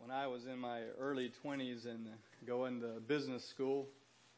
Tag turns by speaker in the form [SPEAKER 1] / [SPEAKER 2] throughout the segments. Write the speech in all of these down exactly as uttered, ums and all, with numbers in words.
[SPEAKER 1] when I was in my early twenties and going to business school,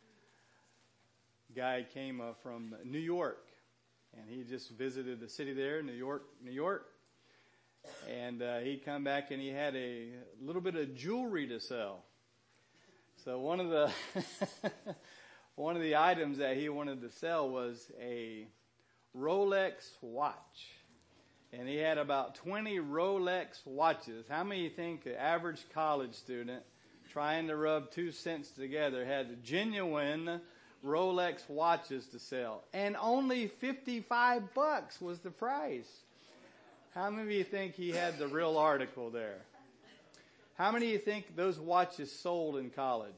[SPEAKER 1] a guy came uh, from New York, and he just visited the city there, New York, New York. And uh, he come back and he had a little bit of jewelry to sell. So one of the one of the items that he wanted to sell was a Rolex watch. And he had about twenty Rolex watches. How many you think the average college student trying to rub two cents together had genuine Rolex watches to sell? And only fifty-five bucks was the price. How many of you think he had the real article there? How many of you think those watches sold in college?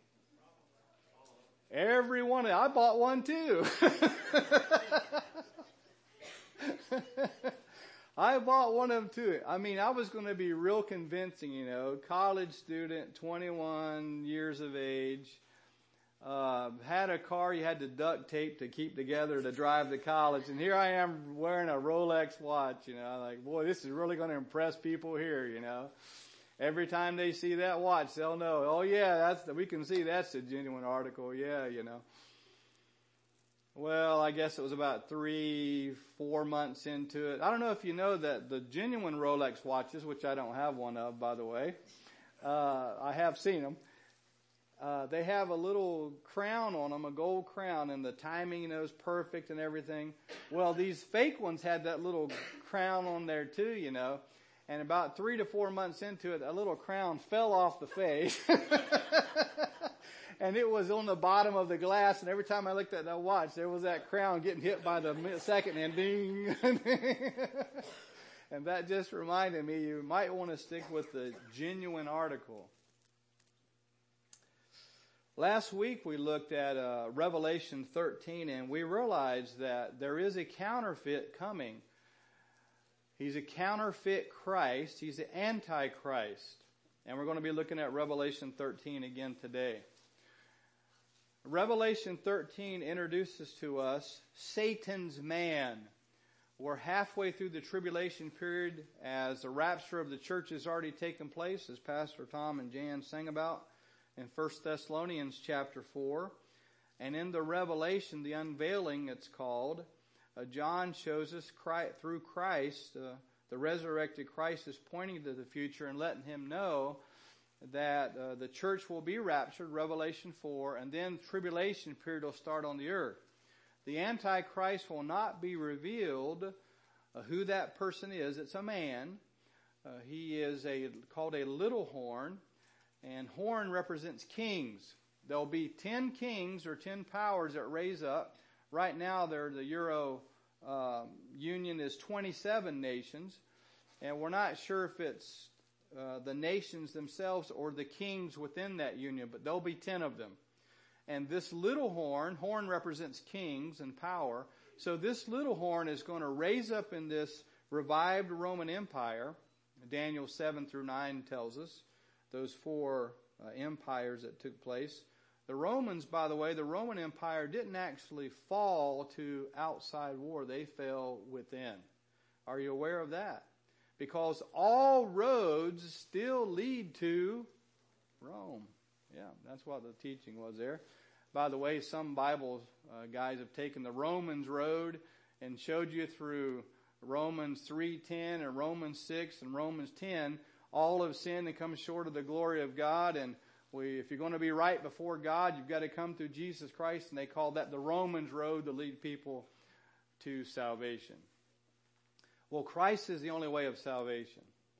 [SPEAKER 1] Every one of them. I bought one too. I bought one of them too. I mean, I was going to be real convincing, you know, college student, twenty-one years of age, uh, had a car you had to duct tape to keep together to drive to college. And here I am wearing a Rolex watch, you know, I'm like, boy, this is really going to impress people here, you know. Every time they see that watch, they'll know, oh yeah, that's the, we can see that's a genuine article. Yeah, you know. Well, I guess it was about three, four months into it. I don't know if you know that the genuine Rolex watches, which I don't have one of, by the way, uh, I have seen them. Uh, they have a little crown on them, a gold crown, and the timing, you know, is perfect and everything. Well, these fake ones had that little crown on there too, you know. And about three to four months into it, a little crown fell off the face. And it was on the bottom of the glass, and every time I looked at that watch, there was that crown getting hit by the second hand, ding. And that just reminded me, you might want to stick with the genuine article. Last week we looked at uh, Revelation thirteen, and we realized that there is a counterfeit coming. He's a counterfeit Christ. He's the Antichrist. And we're going to be looking at Revelation thirteen again today. Revelation thirteen introduces to us Satan's man. We're halfway through the tribulation period as the rapture of the church has already taken place, as Pastor Tom and Jan sang about in First Thessalonians chapter four. And in the Revelation, the unveiling it's called, uh, John shows us Christ, through Christ, uh, the resurrected Christ is pointing to the future and letting him know that uh, the church will be raptured, Revelation four, and then tribulation period will start on the earth. The Antichrist will not be revealed uh, who that person is. It's a man. Uh, he is a called a little horn, and horn represents kings. There'll be ten kings or ten powers that raise up. Right now, they're, the Euro uh, Union is twenty-seven nations, and we're not sure if it's Uh, the nations themselves or the kings within that union, but there'll be ten of them. And this little horn, horn represents kings and power, so this little horn is going to raise up in this revived Roman Empire. Daniel seven through nine tells us those four uh, empires that took place. The Romans, by the way, the Roman Empire didn't actually fall to outside war. They fell within. Are you aware of that? Because all roads still lead to Rome. Yeah, that's what the teaching was there. By the way, some Bible uh, guys have taken the Romans road and showed you through Romans three ten and Romans six and Romans ten, all have sinned and come short of the glory of God. And we, if you're going to be right before God, you've got to come through Jesus Christ. And they call that the Romans road to lead people to salvation. Well, Christ is the only way of salvation.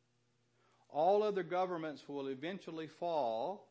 [SPEAKER 1] All other governments will eventually fall,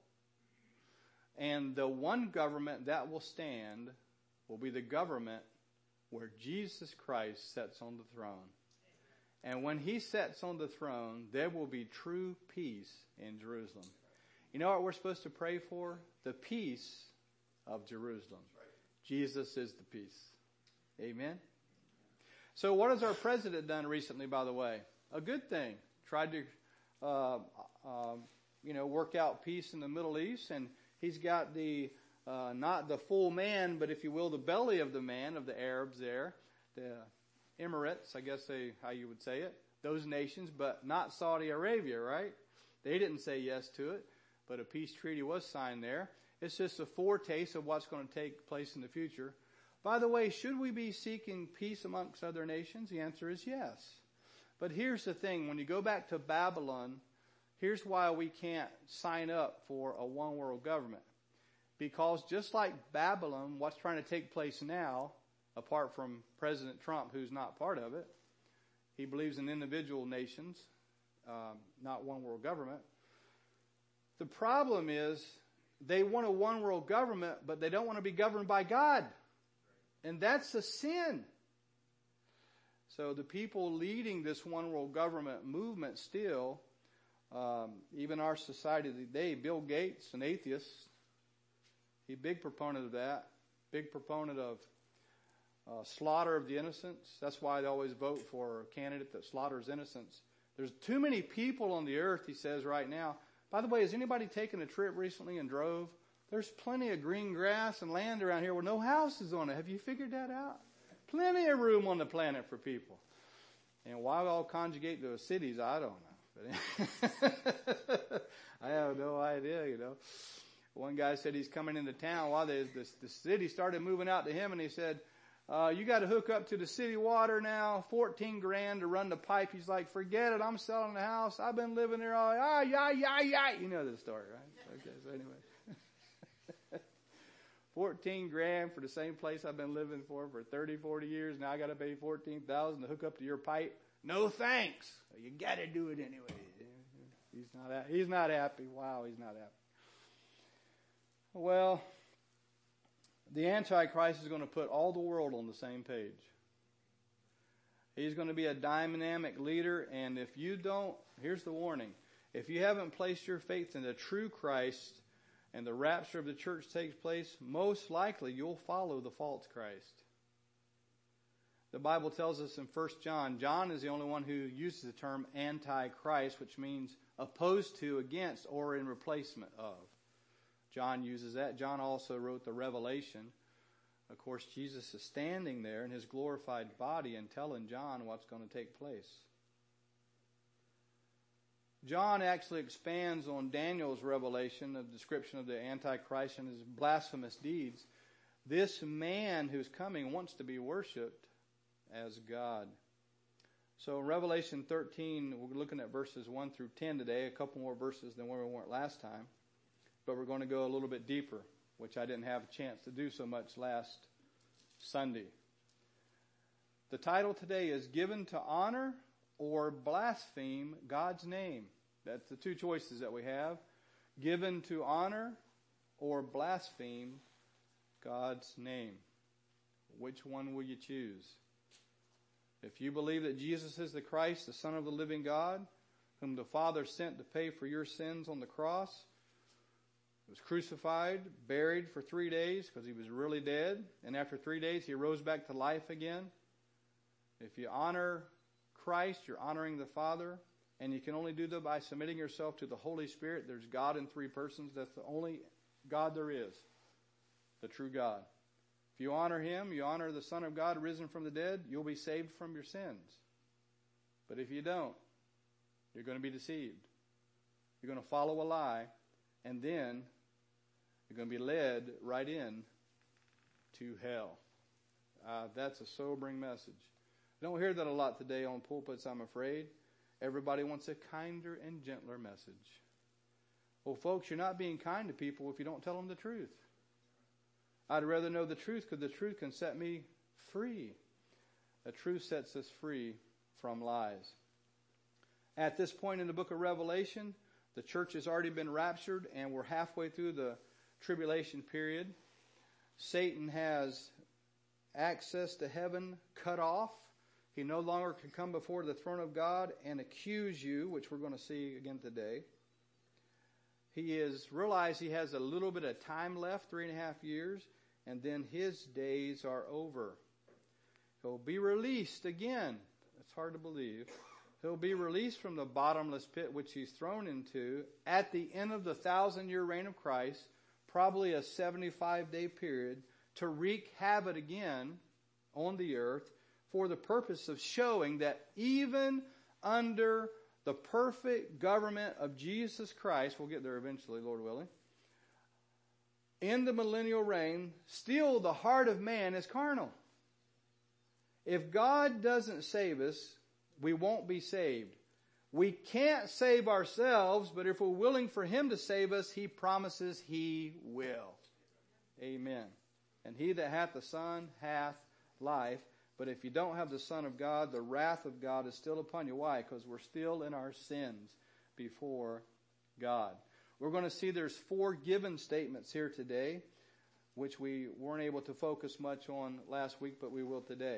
[SPEAKER 1] and the one government that will stand will be the government where Jesus Christ sits on the throne. And when he sits on the throne, there will be true peace in Jerusalem. You know what we're supposed to pray for? The peace of Jerusalem. Jesus is the peace. Amen? So what has our president done recently, by the way? A good thing. Tried to, uh, uh, you know, work out peace in the Middle East. And he's got the, uh, not the full man, but if you will, the belly of the man of the Arabs there. The Emirates, I guess they, how you would say it. Those nations, but not Saudi Arabia, right? They didn't say yes to it, but a peace treaty was signed there. It's just a foretaste of what's going to take place in the future. By the way, should we be seeking peace amongst other nations? The answer is yes. But here's the thing. When you go back to Babylon, here's why we can't sign up for a one world government. Because just like Babylon, what's trying to take place now, apart from President Trump, who's not part of it, he believes in individual nations, um, not one world government. The problem is they want a one world government, but they don't want to be governed by God. And that's a sin. So the people leading this one world government movement still, um, even our society today, Bill Gates, an atheist, he's a big proponent of that, big proponent of uh, slaughter of the innocents. That's why they always vote for a candidate that slaughters innocents. There's too many people on the earth, he says right now. By the way, has anybody taken a trip recently and drove? There's plenty of green grass and land around here with no houses on it. Have you figured that out? Plenty of room on the planet for people. And why we all conjugate to cities, I don't know. But I have no idea, you know. One guy said he's coming into town. While the, the, the city started moving out to him, and he said, uh, you got to hook up to the city water now, fourteen grand to run the pipe. He's like, forget it, I'm selling the house. I've been living there all, ah, yeah, yeah, yeah. You know the story, right? Okay, so anyway. fourteen grand for the same place I've been living for for thirty, forty years. Now I got to pay fourteen thousand to hook up to your pipe. No thanks. You got to do it anyway. He's not, he's not happy. Wow, he's not happy. Well, the Antichrist is going to put all the world on the same page. He's going to be a dynamic leader, and if you don't, here's the warning. If you haven't placed your faith in the true Christ and the rapture of the church takes place, most likely you'll follow the false Christ. The Bible tells us in First John, John is the only one who uses the term Antichrist, which means opposed to, against, or in replacement of. John uses that. John also wrote the Revelation. Of course, Jesus is standing there in his glorified body and telling John what's going to take place. John actually expands on Daniel's revelation, the description of the Antichrist and his blasphemous deeds. This man who's coming wants to be worshipped as God. So in Revelation thirteen, we're looking at verses one through ten today, a couple more verses than where we went last time. But we're going to go a little bit deeper, which I didn't have a chance to do so much last Sunday. The title today is Given to Honor or Blaspheme God's Name. That's the two choices that we have. Given to honor or blaspheme God's name. Which one will you choose? If you believe that Jesus is the Christ, the Son of the living God, whom the Father sent to pay for your sins on the cross, was crucified, buried for three days because he was really dead, and after three days he rose back to life again. If you honor Christ, you're honoring the Father, and you can only do that by submitting yourself to the Holy Spirit. There's God in three persons. That's the only God there is, the true God. If you honor him, you honor the Son of God risen from the dead, you'll be saved from your sins. But if you don't, you're going to be deceived. You're going to follow a lie, and then you're going to be led right in to hell. Uh, that's a sobering message. I don't hear that a lot today on pulpits, I'm afraid. Everybody wants a kinder and gentler message. Well, folks, you're not being kind to people if you don't tell them the truth. I'd rather know the truth because the truth can set me free. The truth sets us free from lies. At this point in the book of Revelation, the church has already been raptured and we're halfway through the tribulation period. Satan has access to heaven cut off. He no longer can come before the throne of God and accuse you, which we're going to see again today. He is realized he has a little bit of time left, three and a half years, and then his days are over. He'll be released again. It's hard to believe. He'll be released from the bottomless pit which he's thrown into at the end of the thousand-year reign of Christ, probably a seventy-five day period, to wreak havoc again on the earth for the purpose of showing that even under the perfect government of Jesus Christ, we'll get there eventually, Lord willing, in the millennial reign, still the heart of man is carnal. If God doesn't save us, we won't be saved. We can't save ourselves, but if we're willing for Him to save us, He promises He will. Amen. And he that hath the Son hath life. But if you don't have the Son of God, the wrath of God is still upon you. Why? Because we're still in our sins before God. We're going to see there's four given statements here today, which we weren't able to focus much on last week, but we will today.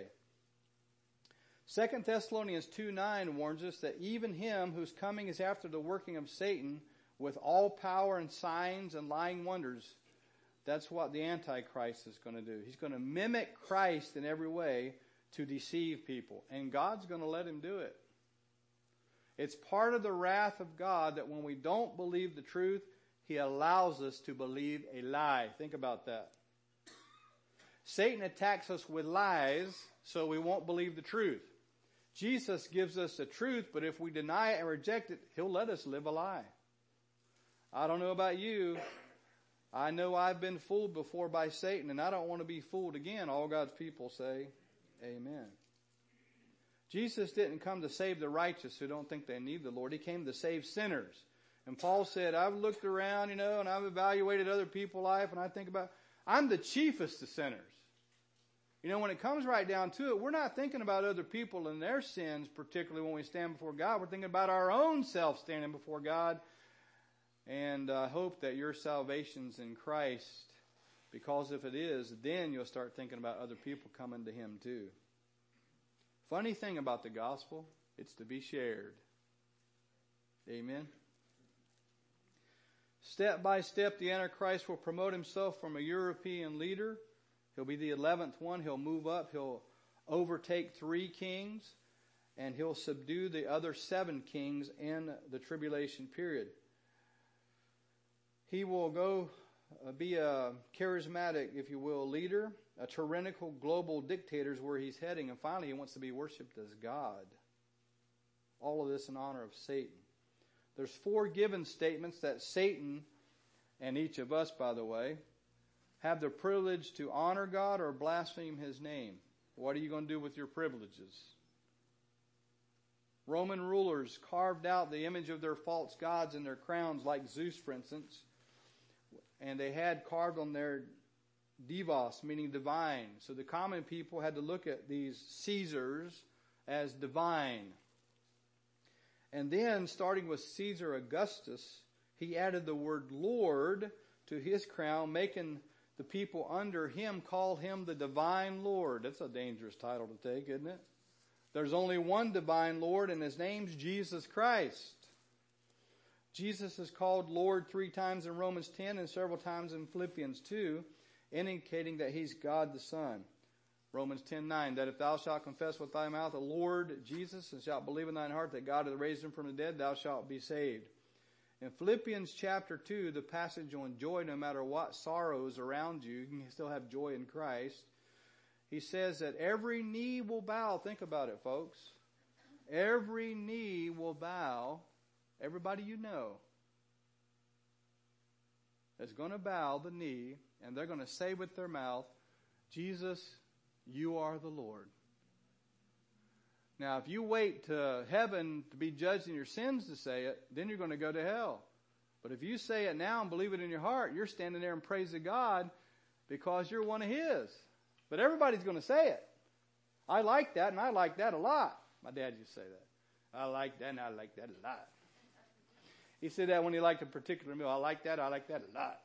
[SPEAKER 1] Second Thessalonians two nine warns us that even him whose coming is after the working of Satan with all power and signs and lying wonders, that's what the Antichrist is going to do. He's going to mimic Christ in every way to deceive people. And God's going to let him do it. It's part of the wrath of God that when we don't believe the truth, He allows us to believe a lie. Think about that. Satan attacks us with lies so we won't believe the truth. Jesus gives us the truth, but if we deny it and reject it, He'll let us live a lie. I don't know about you. I know I've been fooled before by Satan, and I don't want to be fooled again. All God's people say, amen. Jesus didn't come to save the righteous who don't think they need the Lord. He came to save sinners. And Paul said, I've looked around, you know, and I've evaluated other people's life, and I think about, I'm the chiefest of sinners. You know, when it comes right down to it, we're not thinking about other people and their sins, particularly when we stand before God. We're thinking about our own self standing before God. And I hope that your salvation's in Christ, because if it is, then you'll start thinking about other people coming to Him too. Funny thing about the gospel, it's to be shared. Amen. Step by step, the Antichrist will promote himself from a European leader. He'll be the eleventh one. He'll move up. He'll overtake three kings, and he'll subdue the other seven kings in the tribulation period. He will go uh, be a charismatic, if you will, leader. A tyrannical global dictator is where he's heading. And finally, he wants to be worshipped as God. All of this in honor of Satan. There's four given statements that Satan, and each of us, by the way, have the privilege to honor God or blaspheme His name. What are you going to do with your privileges? Roman rulers carved out the image of their false gods in their crowns, like Zeus, for instance. And they had carved on their divos, meaning divine. So the common people had to look at these Caesars as divine. And then, starting with Caesar Augustus, he added the word Lord to his crown, making the people under him call him the divine Lord. That's a dangerous title to take, isn't it? There's only one divine Lord, and His name's Jesus Christ. Jesus is called Lord three times in Romans ten and several times in Philippians two, indicating that He's God the Son. Romans ten nine, that if thou shalt confess with thy mouth the Lord Jesus, and shalt believe in thine heart that God hath raised Him from the dead, thou shalt be saved. In Philippians chapter two, the passage on joy, no matter what sorrows around you, you can still have joy in Christ. He says that every knee will bow. Think about it, folks. Every knee will bow. Everybody you know is going to bow the knee, and they're going to say with their mouth, Jesus, you are the Lord. Now, if you wait to heaven to be judged in your sins to say it, then you're going to go to hell. But if you say it now and believe it in your heart, you're standing there and praising God because you're one of His. But everybody's going to say it. I like that, and I like that a lot. My dad used to say that. I like that, and I like that a lot. He said that when he liked a particular meal. I like that, I like that a lot.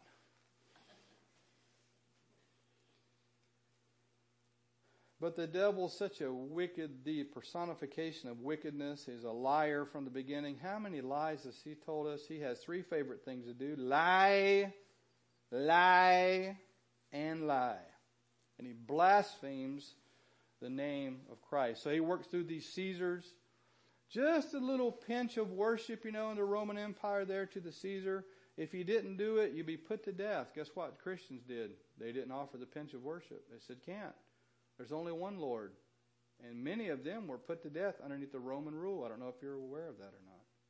[SPEAKER 1] But the devil's such a wicked, the personification of wickedness. He's a liar from the beginning. How many lies has he told us? He has three favorite things to do. Lie, lie, and lie. And he blasphemes the name of Christ. So he works through these Caesars. Just a little pinch of worship, you know, in the Roman Empire there to the Caesar. If you didn't do it, you'd be put to death. Guess what Christians did? They didn't offer the pinch of worship. They said, can't. There's only one Lord. And many of them were put to death underneath the Roman rule. I don't know if you're aware of that or not.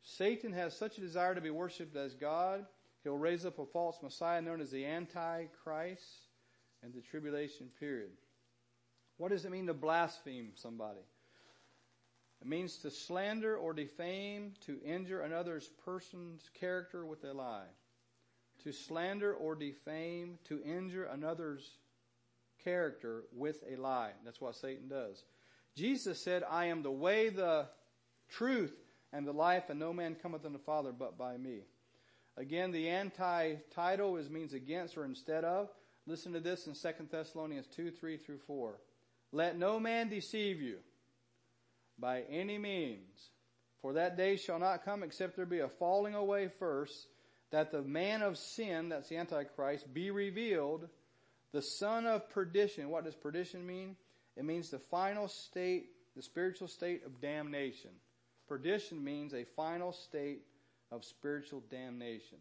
[SPEAKER 1] Satan has such a desire to be worshipped as God, he'll raise up a false Messiah known as the Antichrist in the tribulation period. What does it mean to blaspheme somebody? It means to slander or defame, to injure another's person's character with a lie. To slander or defame, to injure another's character with a lie. That's what Satan does. Jesus said, I am the way, the truth, and the life, and no man cometh unto the Father but by me. Again, the anti-title is means against or instead of. Listen to this in Second Thessalonians two, three through four. Let no man deceive you by any means, for that day shall not come except there be a falling away first, that the man of sin, that's the Antichrist, be revealed, the son of perdition. What does perdition mean? It means the final state, the spiritual state of damnation. Perdition means a final state of spiritual damnation.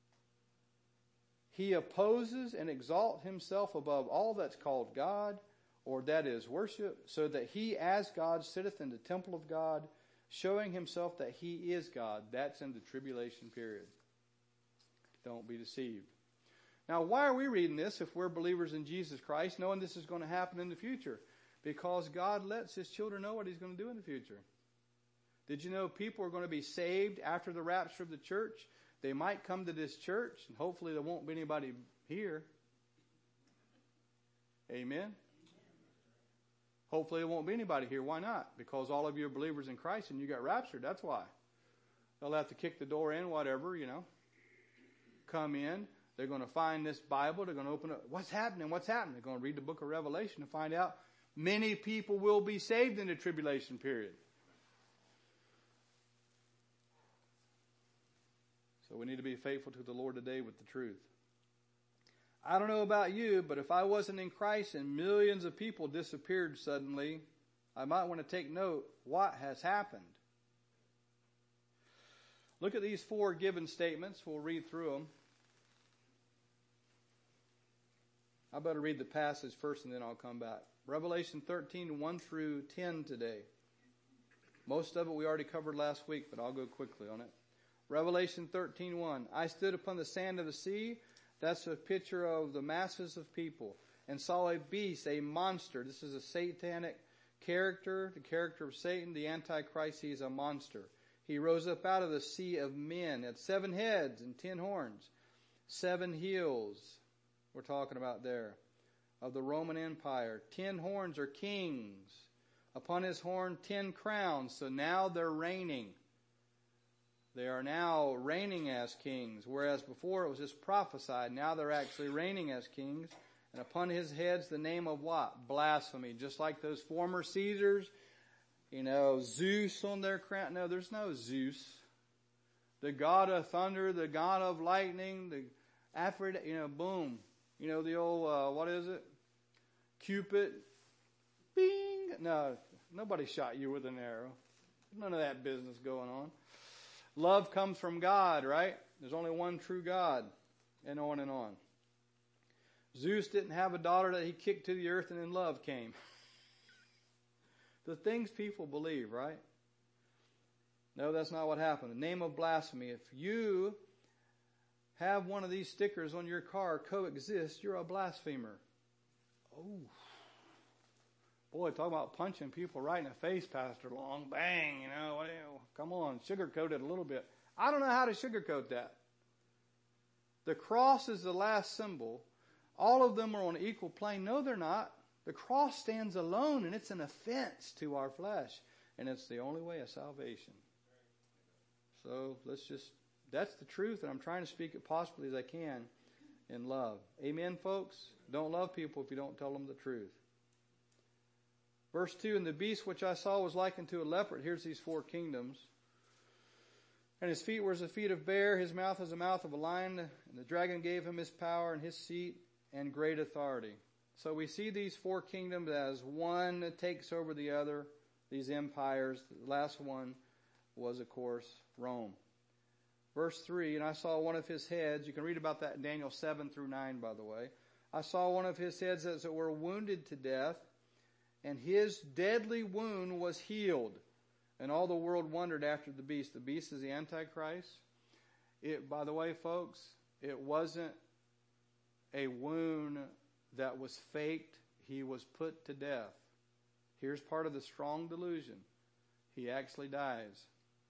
[SPEAKER 1] He opposes and exalts himself above all that's called God, or that is worship, so that he as God sitteth in the temple of God, showing himself that he is God. That's in the tribulation period. Don't be deceived. Now, why are we reading this if we're believers in Jesus Christ, knowing this is going to happen in the future? Because God lets his children know what he's going to do in the future. Did you know people are going to be saved after the rapture of the church? They might come to this church, and hopefully there won't be anybody here. Amen? Hopefully there won't be anybody here. Why not? Because all of you are believers in Christ and you got raptured. That's why. They'll have to kick the door in, whatever, you know. Come in. They're going to find this Bible. They're going to open it. What's happening? What's happening? They're going to read the book of Revelation to find out many people will be saved in the tribulation period. So we need to be faithful to the Lord today with the truth. I don't know about you, but if I wasn't in Christ and millions of people disappeared suddenly, I might want to take note, what has happened? Look at these four given statements. We'll read through them. I better read the passage first and then I'll come back. Revelation thirteen, one through ten today. Most of it we already covered last week, but I'll go quickly on it. Revelation thirteen, one. I stood upon the sand of the sea. That's a picture of the masses of people. And saw a beast, a monster. This is a satanic character, the character of Satan, the Antichrist. He is a monster. He rose up out of the sea of men, had seven heads and ten horns, seven heels. We're talking about there, of the Roman Empire. Ten horns are kings. Upon his horn, ten crowns. So now they're reigning. They are now reigning as kings, whereas before it was just prophesied. Now they're actually reigning as kings. And upon his heads the name of what? Blasphemy. Just like those former Caesars, you know, Zeus on their crown. No, there's no Zeus. The god of thunder, the god of lightning, the Aphrodite, you know, boom. You know, the old, uh, what is it? Cupid. Bing. No, nobody shot you with an arrow. None of that business going on. Love comes from God, right? There's only one true God. And on and on. Zeus didn't have a daughter that he kicked to the earth and then love came. The things people believe, right? No, that's not what happened. The name of blasphemy. If you have one of these stickers on your car, coexist, you're a blasphemer. Oh. Boy, talk about punching people right in the face, Pastor Long. Bang, you know, what, come on, sugarcoat it a little bit. I don't know how to sugarcoat that. The cross is the last symbol. All of them are on an equal plane. No, they're not. The cross stands alone, and it's an offense to our flesh. And it's the only way of salvation. So let's just, that's the truth, and I'm trying to speak it possibly as I can in love. Amen, folks? Don't love people if you don't tell them the truth. Verse two, and the beast which I saw was like unto a leopard. Here's these four kingdoms. And his feet were as the feet of bear, his mouth as the mouth of a lion, and the dragon gave him his power and his seat and great authority. So we see these four kingdoms as one that takes over the other, these empires. The last one was, of course, Rome. Verse three, and I saw one of his heads. You can read about that in Daniel seven through nine, by the way. I saw one of his heads as it were wounded to death, and his deadly wound was healed. and all the world wondered after the beast. The beast is the Antichrist. It, by the way, folks, it wasn't a wound that was faked. He was put to death. Here's part of the strong delusion. He actually dies.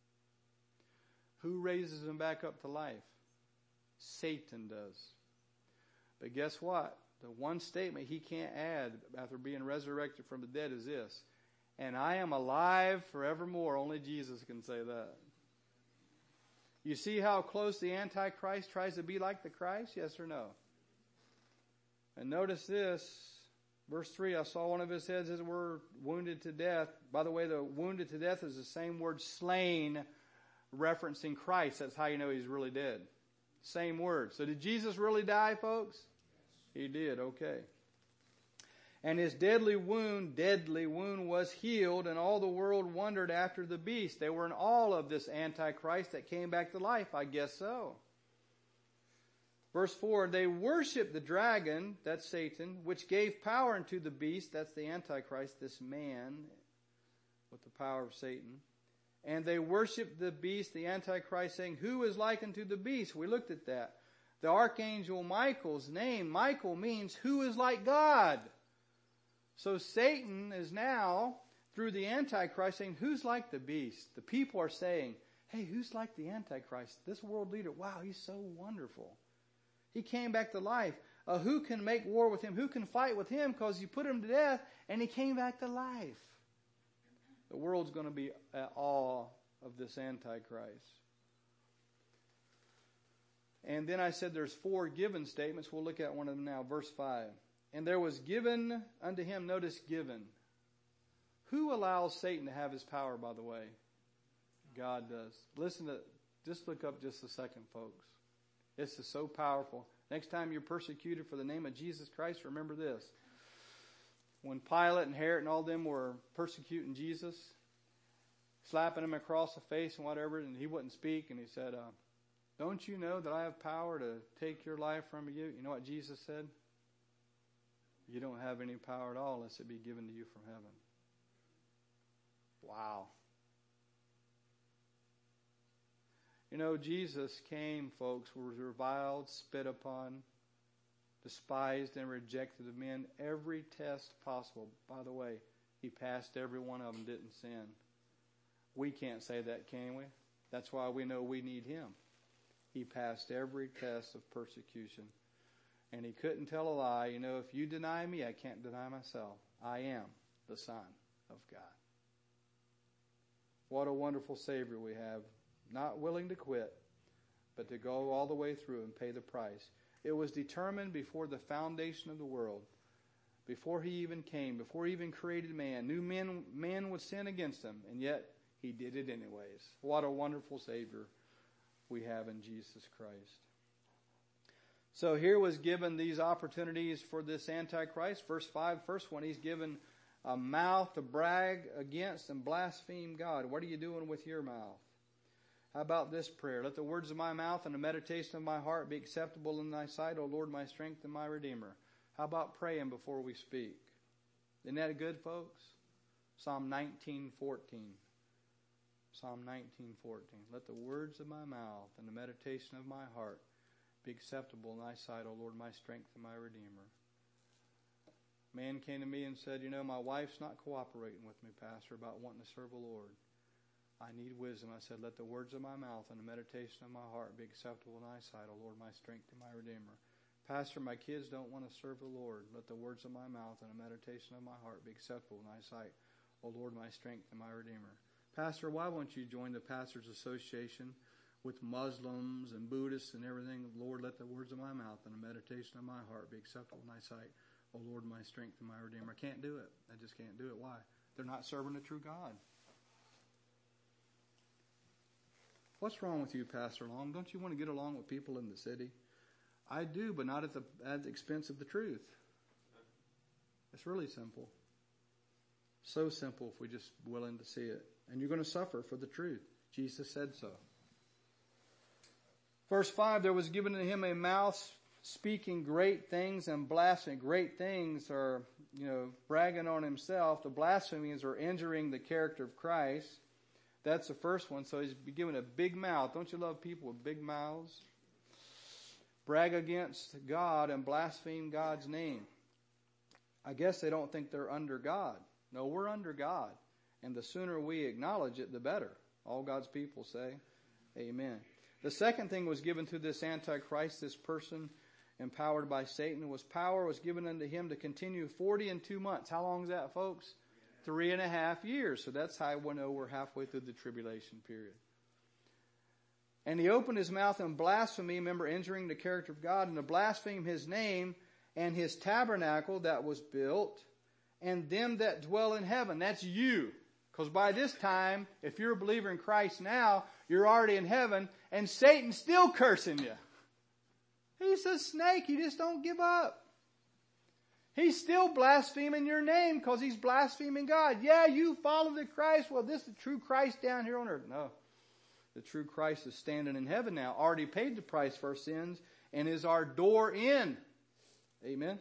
[SPEAKER 1] Who raises him back up to life? Satan does. But guess what? The one statement he can't add after being resurrected from the dead is this: and I am alive forevermore. Only Jesus can say that. You see how close the Antichrist tries to be like the Christ? Yes or no? And notice this, verse three, I saw one of his heads as it were wounded to death. By the way, the wounded to death is the same word slain, referencing Christ. That's how you know he's really dead. Same word. So did Jesus really die, folks? He did, okay. And his deadly wound, deadly wound was healed, and all the world wondered after the beast. They were in awe of this Antichrist that came back to life. I guess so. Verse four, they worshiped the dragon, that's Satan, which gave power unto the beast, that's the Antichrist, this man with the power of Satan. And they worshiped the beast, the Antichrist, saying, who is like unto the beast? We looked at that. The archangel Michael's name, Michael, means who is like God. So Satan is now, through the Antichrist, saying, who's like the beast? The people are saying, hey, who's like the Antichrist? This world leader, wow, he's so wonderful. He came back to life. Uh, who can make war with him? Who can fight with him? Because you put him to death, and he came back to life. The world's going to be at awe of this Antichrist. And then I said there's four given statements. We'll look at one of them now. Verse five. And there was given unto him, notice given. Who allows Satan to have his power, by the way? God does. Listen to, just look up just a second, folks. This is so powerful. Next time you're persecuted for the name of Jesus Christ, remember this. When Pilate and Herod and all them were persecuting Jesus, slapping him across the face and whatever, and he wouldn't speak, and he said, uh, don't you know that I have power to take your life from you? You know what Jesus said? You don't have any power at all unless it be given to you from heaven. Wow. You know, Jesus came, folks, was reviled, spit upon, despised, and rejected of men. Every test possible. By the way, he passed every one of them, didn't sin. We can't say that, can we? That's why we know we need him. He passed every test of persecution. And he couldn't tell a lie. You know, if you deny me, I can't deny myself. I am the Son of God. What a wonderful Savior we have. Not willing to quit, but to go all the way through and pay the price. It was determined before the foundation of the world, before he even came, before he even created man. Knew men, man would sin against him, and yet he did it anyways. What a wonderful Savior we have in Jesus Christ. So here was given these opportunities for this Antichrist. Verse five, first one, he's given a mouth to brag against and blaspheme God. What are you doing with your mouth? How about this prayer? Let the words of my mouth and the meditation of my heart be acceptable in thy sight, O Lord, my strength and my Redeemer. How about praying before we speak? Isn't that good, folks? Psalm nineteen fourteen. Psalm nineteen fourteen. Let the words of my mouth and the meditation of my heart be acceptable in thy sight, O Lord, my strength and my Redeemer. Man came to me and said, you know, my wife's not cooperating with me, Pastor, about wanting to serve the Lord. I need wisdom. I said, let the words of my mouth and the meditation of my heart be acceptable in thy sight, O Lord, my strength and my Redeemer. Pastor, my kids don't want to serve the Lord. Let the words of my mouth and the meditation of my heart be acceptable in thy sight, O Lord, my strength and my Redeemer. Pastor, why won't you join the Pastors Association with Muslims and Buddhists and everything? Lord, let the words of my mouth and the meditation of my heart be acceptable in thy sight, O Lord, my strength and my Redeemer. I can't do it. I just can't do it. Why? They're not serving the true God. What's wrong with you, Pastor Long? Don't you want to get along with people in the city? I do, but not at the, at the expense of the truth. It's really simple. So simple if we're just willing to see it. And you're going to suffer for the truth. Jesus said so. Verse five, there was given to him a mouth speaking great things and blasphemy. Great things are, you know, bragging on himself. The blasphemies are injuring the character of Christ. That's the first one. So he's given a big mouth. Don't you love people with big mouths? Brag against God and blaspheme God's name. I guess they don't think they're under God. No, we're under God. And the sooner we acknowledge it, the better. All God's people say, amen. The second thing was given to this Antichrist, this person empowered by Satan, was power was given unto him to continue forty and two months. How long is that, folks? Three and a half years. So that's how we know we're halfway through the tribulation period. And he opened his mouth in blasphemy, remember, injuring the character of God, and to blaspheme his name and his tabernacle that was built, and them that dwell in heaven. That's you. Because by this time, if you're a believer in Christ now, you're already in heaven, and Satan's still cursing you. He's a snake. He just don't give up. He's still blaspheming your name because he's blaspheming God. Yeah, you follow the Christ. Well, this is the true Christ down here on earth. No. The true Christ is standing in heaven now, already paid the price for our sins, and is our door in. Amen.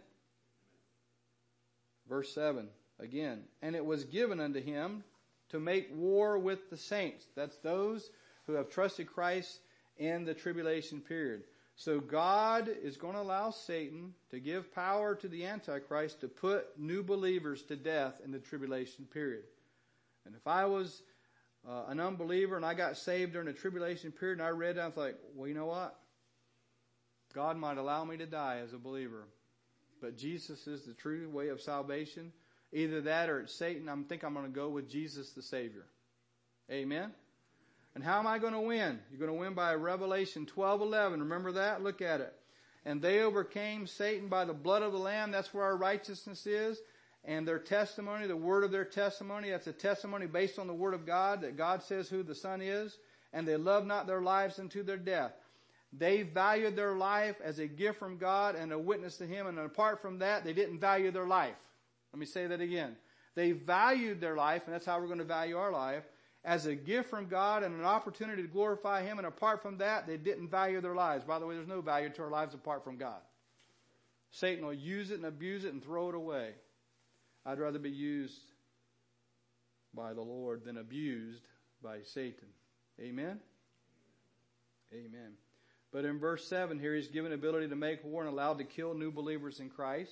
[SPEAKER 1] Verse seven, again. And it was given unto him to make war with the saints. That's those who have trusted Christ in the tribulation period. So God is going to allow Satan to give power to the Antichrist to put new believers to death in the tribulation period. And if I was uh, an unbeliever and I got saved during the tribulation period and I read that, I was like, well, you know what? God might allow me to die as a believer. But Jesus is the true way of salvation. Either that or it's Satan. I think I'm going to go with Jesus the Savior. Amen? And how am I going to win? You're going to win by Revelation twelve eleven. Remember that? Look at it. And they overcame Satan by the blood of the Lamb. That's where our righteousness is. And their testimony, the word of their testimony, that's a testimony based on the word of God, that God says who the Son is. And they love not their lives unto their death. They valued their life as a gift from God and a witness to Him. And apart from that, they didn't value their life. Let me say that again. They valued their life, and that's how we're going to value our life, as a gift from God and an opportunity to glorify Him. And apart from that, they didn't value their lives. By the way, there's no value to our lives apart from God. Satan will use it and abuse it and throw it away. I'd rather be used by the Lord than abused by Satan. Amen? Amen. But in verse seven here, he's given ability to make war and allowed to kill new believers in Christ.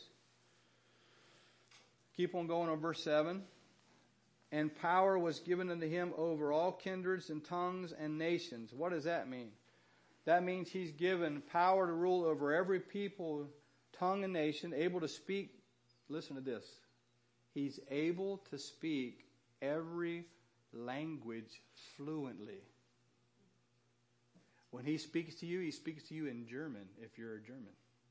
[SPEAKER 1] Keep on going on verse seven. And power was given unto him over all kindreds and tongues and nations. What does that mean? That means he's given power to rule over every people, tongue, and nation, able to speak. Listen to this. He's able to speak every language fluently. When he speaks to you, he speaks to you in German, if you're a German.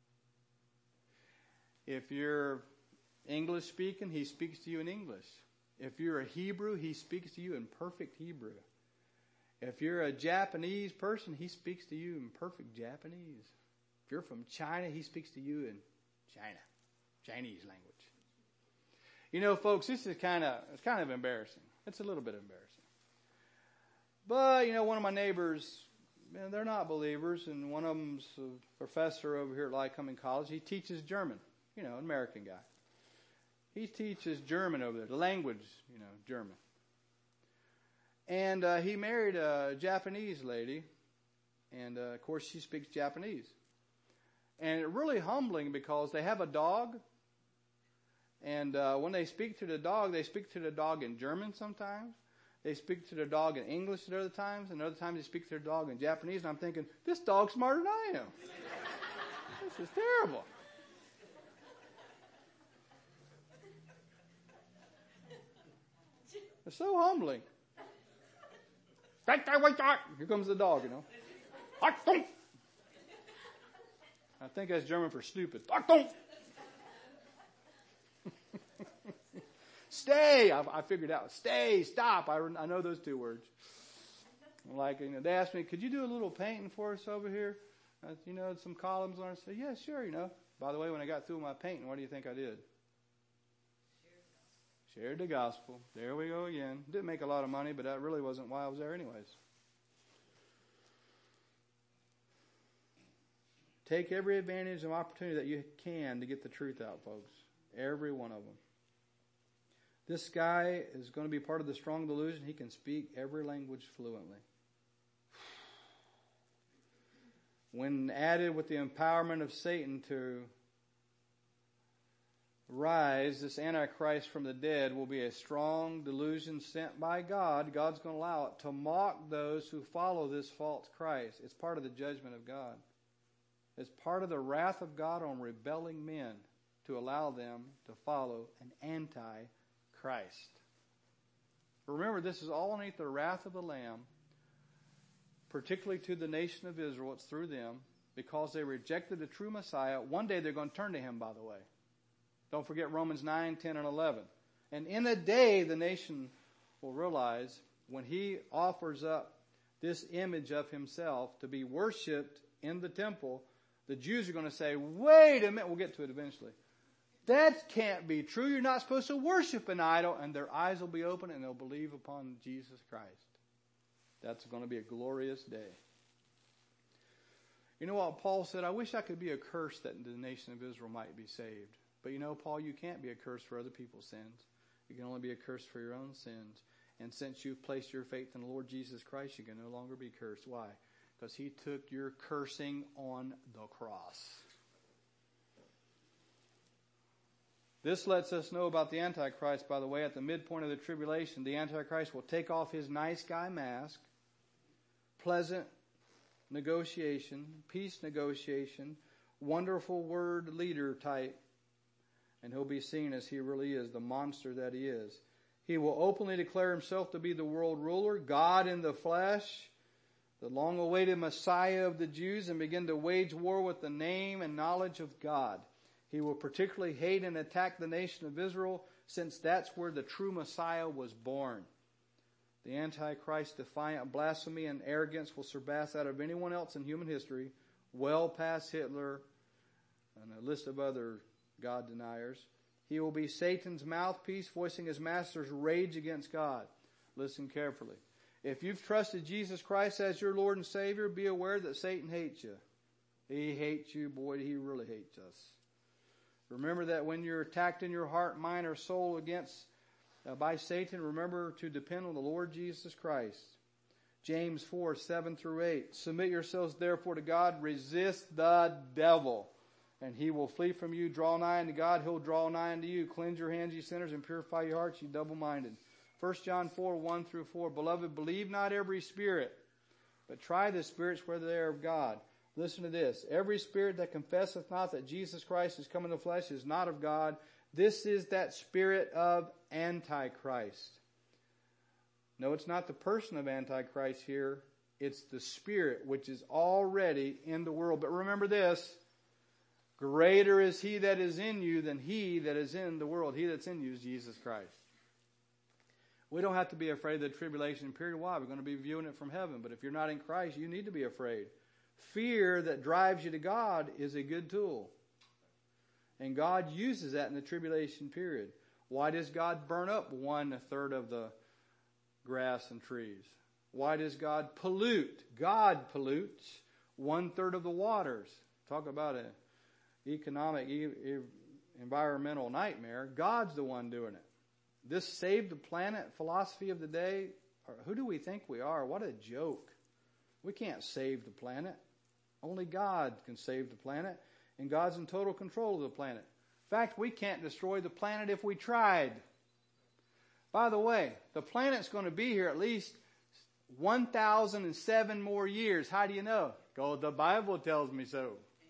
[SPEAKER 1] If you're English speaking, he speaks to you in English. If you're a Hebrew, he speaks to you in perfect Hebrew. If you're a Japanese person, he speaks to you in perfect Japanese. If you're from China, he speaks to you in China, Chinese language. You know, folks, this is kind of, it's kind of embarrassing. It's a little bit embarrassing. But, you know, one of my neighbors, man, they're not believers, and one of them's a professor over here at Lycoming College. He teaches German, you know, an American guy. He teaches German over there, the language, you know, German. And uh, he married a Japanese lady, and uh, of course she speaks Japanese. And it's really humbling because they have a dog, and uh, when they speak to the dog, they speak to the dog in German sometimes. They speak to their dog in English at other times, and other times they speak to their dog in Japanese, and I'm thinking, this dog's smarter than I am. This is terrible. It's so humbling. Here comes the dog, you know. I think that's German for stupid. Stay. I, I figured out. Stay, stop. I, I know those two words. Like, you know, they asked me, could you do a little painting for us over here? Uh, you know, some columns on it. I said, yeah, sure, you know. By the way, when I got through my painting, what do you think I did? Shared the gospel. There we go again. Didn't make a lot of money, but that really wasn't why I was there anyways. Take every advantage and opportunity that you can to get the truth out, folks. Every one of them. This guy is going to be part of the strong delusion. He can speak every language fluently. When added with the empowerment of Satan to rise, this Antichrist from the dead will be a strong delusion sent by God. God's going to allow it to mock those who follow this false Christ. It's part of the judgment of God. It's part of the wrath of God on rebelling men to allow them to follow an Antichrist. Remember, this is all underneath the wrath of the Lamb, particularly to the nation of Israel. It's through them because they rejected the true Messiah. One day they're going to turn to him, by the way. Don't forget Romans nine, ten, and eleven. And in a day, the nation will realize when he offers up this image of himself to be worshipped in the temple, the Jews are going to say, wait a minute, we'll get to it eventually. That can't be true. You're not supposed to worship an idol. And their eyes will be open and they'll believe upon Jesus Christ. That's going to be a glorious day. You know what Paul said? I wish I could be a curse that the nation of Israel might be saved. But you know, Paul, you can't be a curse for other people's sins. You can only be a curse for your own sins. And since you've placed your faith in the Lord Jesus Christ, you can no longer be cursed. Why? Because he took your cursing on the cross. This lets us know about the Antichrist, by the way. At the midpoint of the tribulation, the Antichrist will take off his nice guy mask, pleasant negotiation, peace negotiation, wonderful word leader type, and he'll be seen as he really is, the monster that he is. He will openly declare himself to be the world ruler, God in the flesh, the long-awaited Messiah of the Jews, and begin to wage war with the name and knowledge of God. He will particularly hate and attack the nation of Israel, since that's where the true Messiah was born. The Antichrist's defiant blasphemy and arrogance will surpass that of anyone else in human history, well past Hitler and a list of other God deniers. He will be Satan's mouthpiece, voicing his master's rage against God. Listen carefully. If you've trusted Jesus Christ as your Lord and Savior, be aware that Satan hates you. He hates you, boy, he really hates us. Remember that when you're attacked in your heart, mind, or soul against uh, by Satan, remember to depend on the Lord Jesus Christ. James four, seven through eight. Submit yourselves therefore to God. Resist the devil, and he will flee from you. Draw nigh unto God. He'll draw nigh unto you. Cleanse your hands, ye sinners, and purify your hearts, ye double-minded. First John four, one through four. Beloved, believe not every spirit, but try the spirits whether they are of God. Listen to this. Every spirit that confesseth not that Jesus Christ is come in the flesh is not of God. This is that spirit of Antichrist. No, it's not the person of Antichrist here. It's the spirit which is already in the world. But remember this. Greater is he that is in you than he that is in the world. He that's in you is Jesus Christ. We don't have to be afraid of the tribulation period. Why? We're going to be viewing it from heaven. But if you're not in Christ, you need to be afraid. Fear that drives you to God is a good tool. And God uses that in the tribulation period. Why does God burn up one third of the grass and trees? Why does God pollute? God pollutes one third of the waters. Talk about an economic, e- e- environmental nightmare. God's the one doing it. This save the planet philosophy of the day, who do we think we are? What a joke. We can't save the planet. Only God can save the planet, and God's in total control of the planet. In fact, we can't destroy the planet if we tried. By the way, the planet's going to be here at least one thousand seven more years. How do you know? Because the Bible tells me so.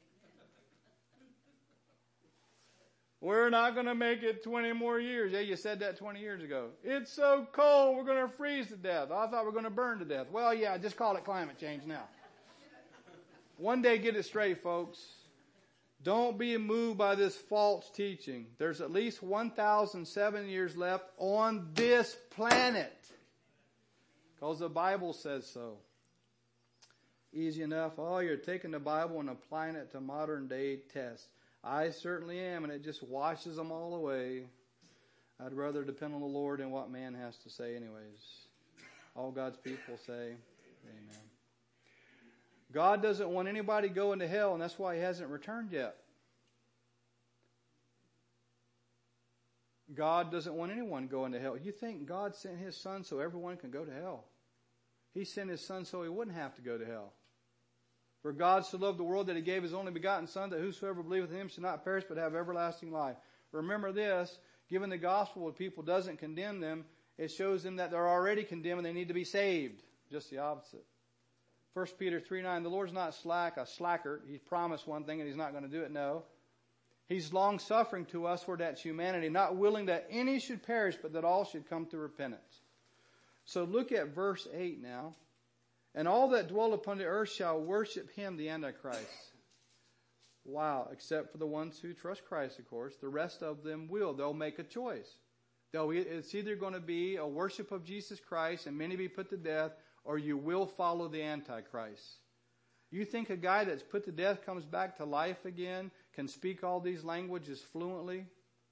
[SPEAKER 1] We're not going to make it twenty more years. Yeah, you said that twenty years ago. It's so cold, we're going to freeze to death. I thought we were going to burn to death. Well, yeah, just call it climate change now. One day, get it straight, folks. Don't be moved by this false teaching. There's at least one thousand seven years left on this planet. Because the Bible says so. Easy enough. Oh, you're taking the Bible and applying it to modern day tests. I certainly am, and it just washes them all away. I'd rather depend on the Lord and what man has to say anyways. All God's people say, amen. God doesn't want anybody going to hell, and that's why he hasn't returned yet. God doesn't want anyone going to hell. You think God sent His Son so everyone can go to hell? He sent His Son so He wouldn't have to go to hell. For God so loved the world that He gave His only begotten Son, that whosoever believeth in Him should not perish but have everlasting life. Remember this, giving the gospel to people doesn't condemn them. It shows them that they're already condemned and they need to be saved. Just the opposite. First Peter three nine, the Lord's not slack, a slacker. He promised one thing and He's not going to do it, no. He's long-suffering to us for that humanity, not willing that any should perish, but that all should come to repentance. So look at verse eight now. And all that dwell upon the earth shall worship Him, the Antichrist. Wow, except for the ones who trust Christ, of course. The rest of them will. They'll make a choice. They'll, it's either going to be a worship of Jesus Christ and many be put to death, or you will follow the Antichrist. You think a guy that's put to death comes back to life again, can speak all these languages fluently,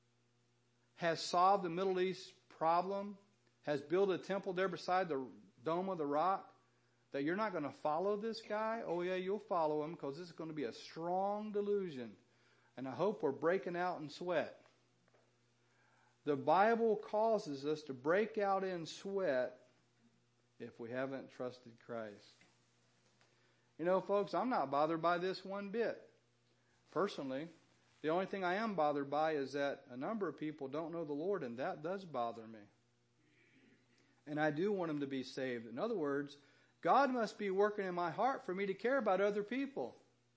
[SPEAKER 1] has solved the Middle East problem, has built a temple there beside the Dome of the Rock, that you're not going to follow this guy? Oh yeah, you'll follow him because this is going to be a strong delusion. And I hope we're breaking out in sweat. The Bible causes us to break out in sweat if we haven't trusted Christ. You know, folks, I'm not bothered by this one bit. Personally, the only thing I am bothered by is that a number of people don't know the Lord, and that does bother me. And I do want them to be saved. In other words, God must be working in my heart for me to care about other people.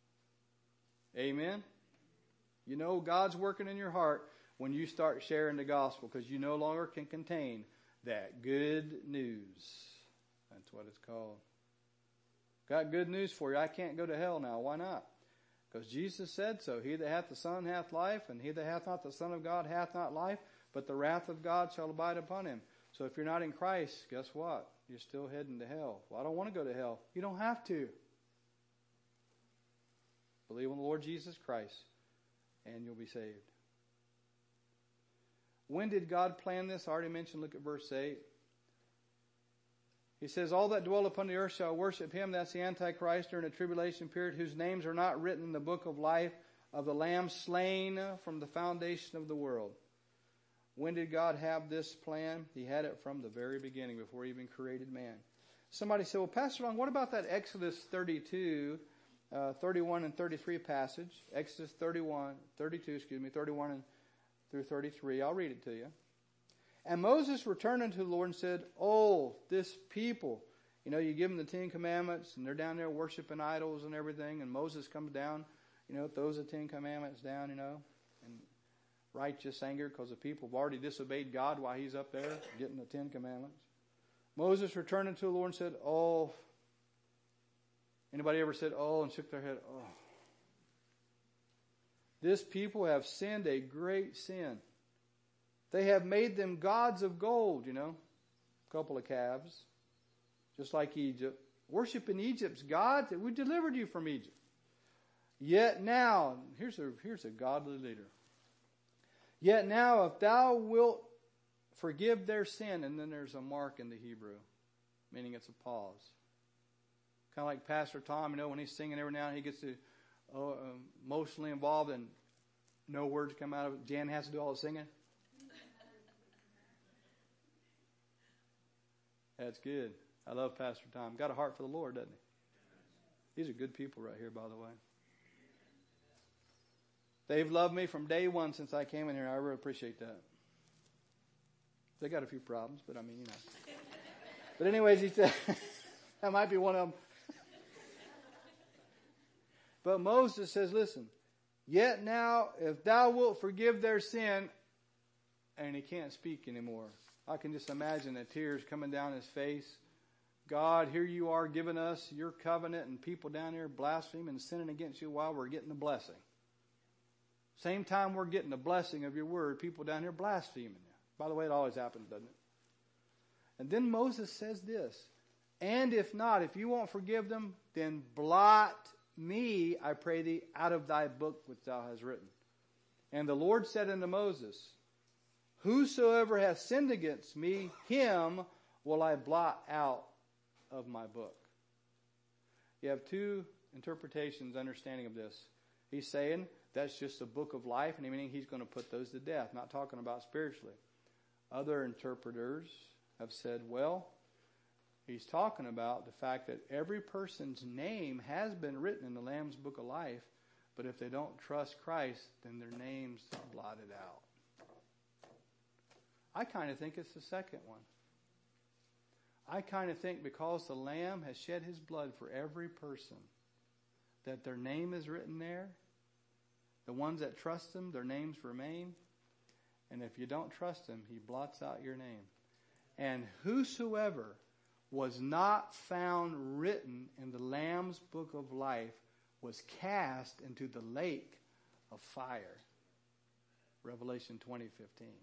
[SPEAKER 1] Amen? You know God's working in your heart when you start sharing the gospel, because you no longer can contain that good news. That's what it's called. Got good news for you. I can't go to hell now. Why not? Because Jesus said so. He that hath the Son hath life, and he that hath not the Son of God hath not life, but the wrath of God shall abide upon him. So if you're not in Christ, guess what? You're still heading to hell. Well, I don't want to go to hell. You don't have to. Believe on the Lord Jesus Christ, and you'll be saved. When did God plan this? I already mentioned, look at verse eight. He says, all that dwell upon the earth shall worship Him. That's the Antichrist during the tribulation period, whose names are not written in the book of life of the Lamb slain from the foundation of the world. When did God have this plan? He had it from the very beginning, before He even created man. Somebody said, well, Pastor Long, what about that Exodus thirty-two, uh, thirty-one and thirty-three passage? Exodus thirty-one, thirty-two, excuse me, thirty-one and through thirty-three. I'll read it to you. And Moses returned unto the Lord and said, oh, this people. You know, you give them the Ten Commandments, and they're down there worshiping idols and everything, and Moses comes down, you know, throws the Ten Commandments down, you know, and righteous anger because the people have already disobeyed God while He's up there getting the Ten Commandments. Moses returned unto the Lord and said, oh. Anybody ever said, oh, and shook their head? Oh. This people have sinned a great sin. They have made them gods of gold, you know, a couple of calves, just like Egypt. Worshiping Egypt's God, that we delivered you from Egypt. Yet now, here's a, here's a godly leader. Yet now, if thou wilt forgive their sin, and then there's a mark in the Hebrew, meaning it's a pause. Kind of like Pastor Tom, you know, when he's singing every now and then, he gets to uh, emotionally involved and no words come out of it. Jan has to do all the singing. That's good. I love Pastor Tom. Got a heart for the Lord, doesn't he? These are good people right here, by the way. They've loved me from day one since I came in here. I really appreciate that. They got a few problems, but I mean, you know. But anyways, he said, that might be one of them. But Moses says, listen, yet now, if thou wilt forgive their sin, and he can't speak anymore. I can just imagine the tears coming down his face. God, here you are giving us your covenant, and people down there blaspheming and sinning against you while we're getting the blessing. Same time we're getting the blessing of your word, people down here blaspheming you. By the way, it always happens, doesn't it? And then Moses says this, and if not, if you won't forgive them, then blot me, I pray thee, out of thy book which thou hast written. And the Lord said unto Moses, whosoever hath sinned against me, him will I blot out of my book. You have two interpretations, understanding of this. He's saying that's just a book of life, and meaning he's going to put those to death, not talking about spiritually. Other interpreters have said, well, he's talking about the fact that every person's name has been written in the Lamb's Book of Life, but if they don't trust Christ, then their name's blotted out. I kind of think it's the second one. I kind of think because the Lamb has shed his blood for every person, that their name is written there. The ones that trust him, their names remain. And if you don't trust him, he blots out your name. And whosoever was not found written in the Lamb's Book of Life was cast into the lake of fire. Revelation twenty fifteen.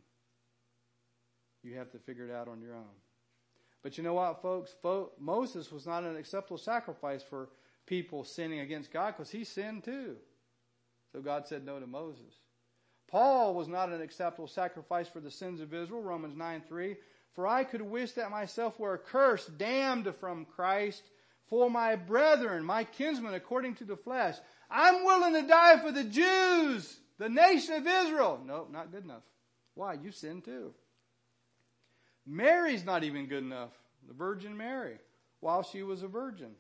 [SPEAKER 1] You have to figure it out on your own. But you know what, folks? Fo- Moses was not an acceptable sacrifice for people sinning against God because he sinned too. So God said no to Moses. Paul was not an acceptable sacrifice for the sins of Israel, Romans nine three. For I could wish that myself were accursed, damned from Christ, for my brethren, my kinsmen, according to the flesh. I'm willing to die for the Jews, the nation of Israel. Nope, not good enough. Why? You sinned too. Mary's not even good enough. The Virgin Mary, while she was a virgin,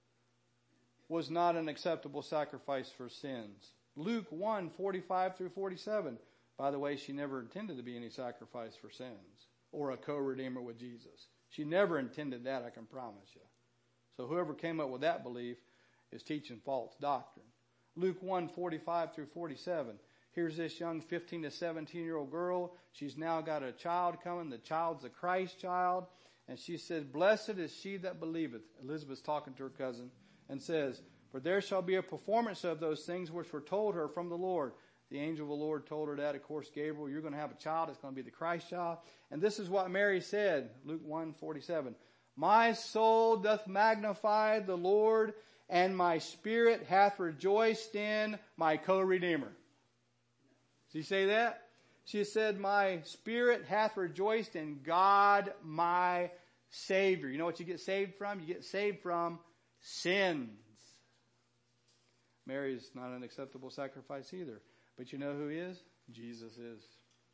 [SPEAKER 1] was not an acceptable sacrifice for sins. Luke one forty-five through forty-seven. By the way, she never intended to be any sacrifice for sins or a co-redeemer with Jesus. She never intended that, I can promise you. So whoever came up with that belief is teaching false doctrine. Luke one forty-five through forty-seven. Here's this young fifteen to seventeen year old girl. She's now got a child coming. The child's the Christ child. And she says, blessed is she that believeth. Elizabeth's talking to her cousin and says, for there shall be a performance of those things which were told her from the Lord. The angel of the Lord told her that, of course, Gabriel, you're going to have a child. It's going to be the Christ child. And this is what Mary said, Luke one forty-seven. My soul doth magnify the Lord, and my spirit hath rejoiced in my co-redeemer. Did she say that? She said, my spirit hath rejoiced in God, my Savior. You know what you get saved from? You get saved from sins. Mary is not an acceptable sacrifice either. But you know who he is? Jesus is.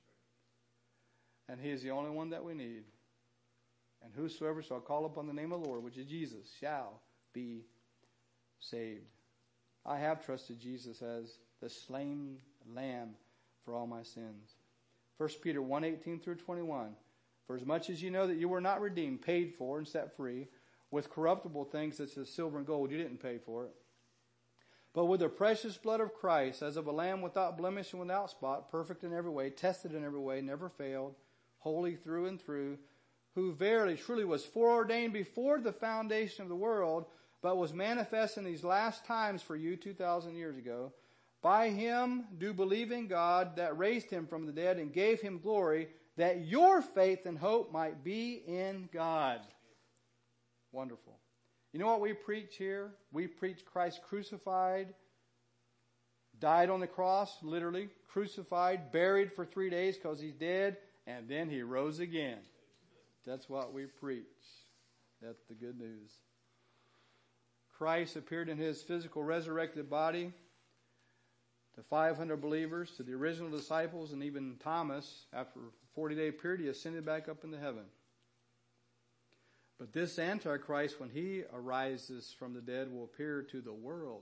[SPEAKER 1] And he is the only one that we need. And whosoever shall call upon the name of the Lord, which is Jesus, shall be saved. I have trusted Jesus as the slain lamb for all my sins. First Peter one eighteen through twenty-one. For as much as you know that you were not redeemed, paid for, and set free, with corruptible things such as silver and gold, you didn't pay for it, but with the precious blood of Christ, as of a lamb without blemish and without spot, perfect in every way, tested in every way, never failed, holy through and through, who verily, truly was foreordained before the foundation of the world, but was manifest in these last times for you two thousand years ago. By him do believe in God that raised him from the dead and gave him glory, that your faith and hope might be in God. Wonderful. You know what we preach here? We preach Christ crucified, died on the cross, literally, crucified, buried for three days because he's dead, and then he rose again. That's what we preach. That's the good news. Christ appeared in his physical resurrected body to five hundred believers, to the original disciples, and even Thomas. After a forty-day period, he ascended back up into heaven. But this Antichrist, when he arises from the dead, will appear to the world.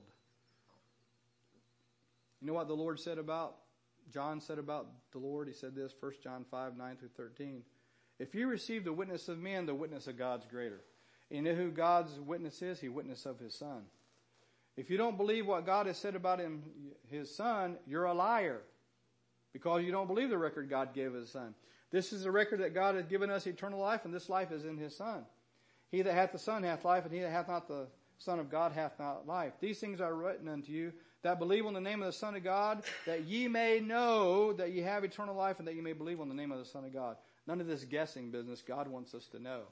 [SPEAKER 1] You know what the Lord said about, John said about the Lord? He said this, First John five, nine through thirteen. If you receive the witness of men, the witness of God's greater. You know who God's witness is? He witness of his Son. If you don't believe what God has said about him, his Son, you're a liar. Because you don't believe the record God gave his Son. This is the record that God has given us eternal life, and this life is in his Son. He that hath the Son hath life, and he that hath not the Son of God hath not life. These things are written unto you that believe on the name of the Son of God, that ye may know that ye have eternal life, and that ye may believe on the name of the Son of God. None of this guessing business. God wants us to know.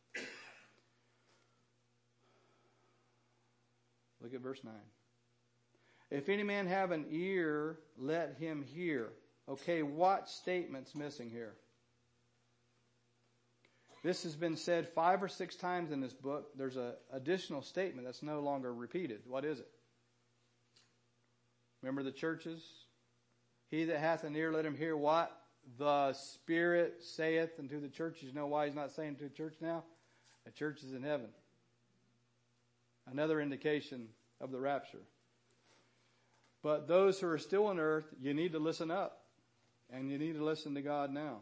[SPEAKER 1] Look at verse nine. If any man have an ear, let him hear. Okay, what statement's missing here? This has been said five or six times in this book. There's an additional statement that's no longer repeated. What is it? Remember the churches? He that hath an ear, let him hear what the Spirit saith unto the churches. You know why he's not saying to the church now? The church is in heaven. Another indication of the rapture. But those who are still on earth, you need to listen up. And you need to listen to God now.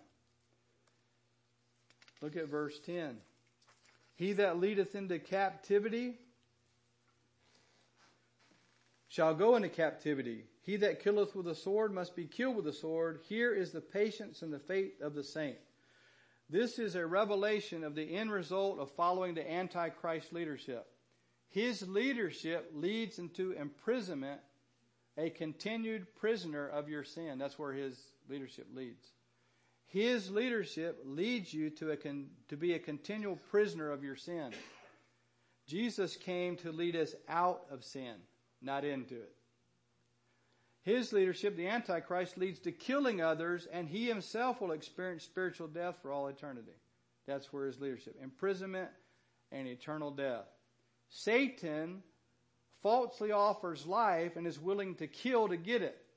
[SPEAKER 1] Look at verse ten. He that leadeth into captivity shall go into captivity. He that killeth with a sword must be killed with a sword. Here is the patience and the faith of the saint. This is a revelation of the end result of following the Antichrist leadership. His leadership leads into imprisonment, a continued prisoner of your sin. That's where his leadership leads. His leadership leads you to a con, to be a continual prisoner of your sin. Jesus came to lead us out of sin, not into it. His leadership, the Antichrist, leads to killing others, and he himself will experience spiritual death for all eternity. That's where his leadership, imprisonment and eternal death. Satan falsely offers life and is willing to kill to get it.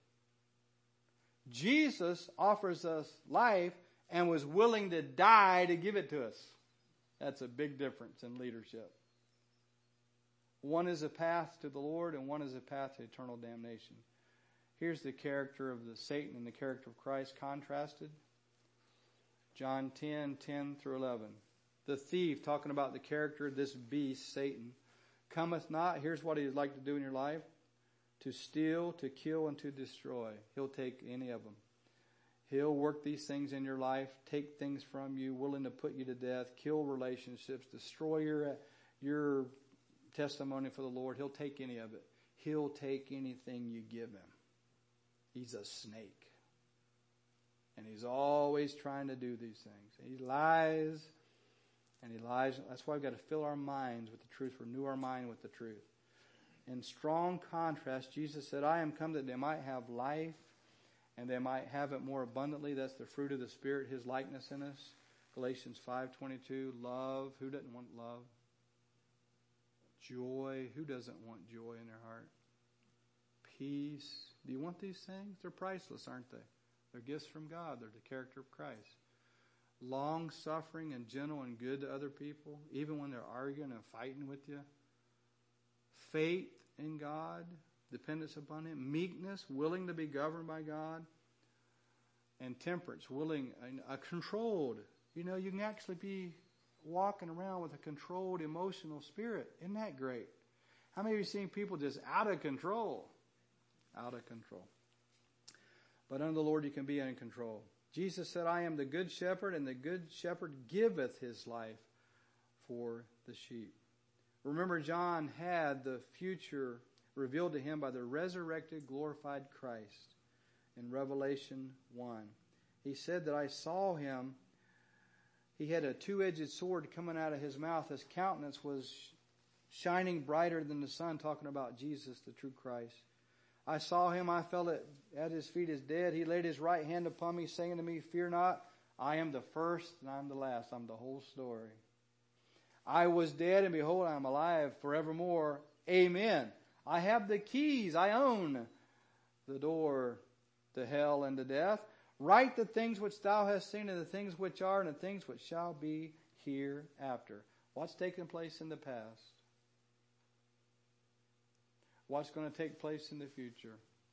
[SPEAKER 1] Jesus offers us life and was willing to die to give it to us. That's a big difference in leadership. One is a path to the Lord and one is a path to eternal damnation. Here's the character of the Satan and the character of Christ contrasted. John ten, ten through eleven. The thief, talking about the character of this beast, Satan, cometh not, here's what he'd like to do in your life, to steal, to kill, and to destroy. He'll take any of them. He'll work these things in your life, take things from you, willing to put you to death, kill relationships, destroy your, your testimony for the Lord. He'll take any of it. He'll take anything you give him. He's a snake. And he's always trying to do these things. He lies, and he lies. That's why we've got to fill our minds with the truth, renew our mind with the truth. In strong contrast, Jesus said, I am come that they might have life, and they might have it more abundantly. That's the fruit of the Spirit, his likeness in us. Galatians five twenty-two, love. Who doesn't want love? Joy. Who doesn't want joy in their heart? Peace. Do you want these things? They're priceless, aren't they? They're gifts from God. They're the character of Christ. Long suffering and gentle and good to other people, even when they're arguing and fighting with you. Faith in God, dependence upon him. Meekness, willing to be governed by God. And temperance, willing, uh, controlled. You know, you can actually be walking around with a controlled emotional spirit. Isn't that great? How many of you seen people just out of control? Out of control. But under the Lord you can be in control. Jesus said, I am the good shepherd, and the good shepherd giveth his life for the sheep. Remember, John had the future revealed to him by the resurrected, glorified Christ in Revelation one. He said that I saw him. He had a two-edged sword coming out of his mouth. His countenance was shining brighter than the sun, talking about Jesus, the true Christ. I saw him, I fell at, at his feet as dead. He laid his right hand upon me, saying to me, fear not, I am the first and I'm the last. I'm the whole story. I was dead, and behold, I am alive forevermore. Amen. I have the keys. I own the door to hell and to death. Write the things which thou hast seen, and the things which are, and the things which shall be hereafter. What's taken place in the past? What's going to take place in the future?